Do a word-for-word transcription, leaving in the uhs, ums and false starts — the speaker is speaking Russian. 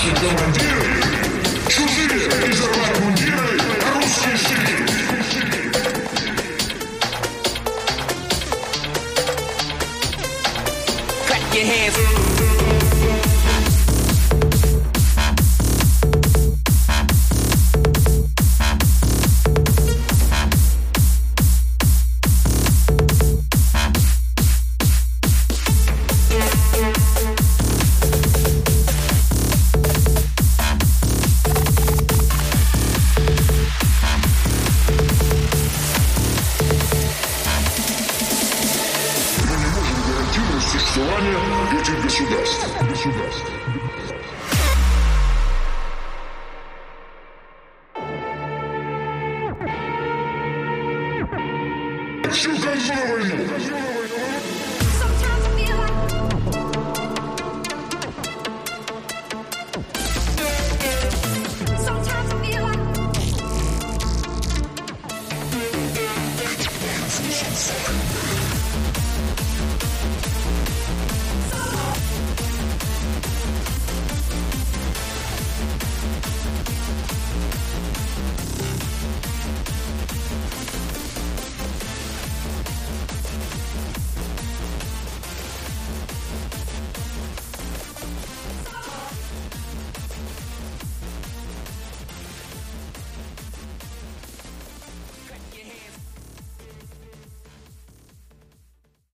Наши командиры чужие изорвали мундиры, а русские щиты. Clap your hands. Существование этих государств. Государств. Всю концовую войну.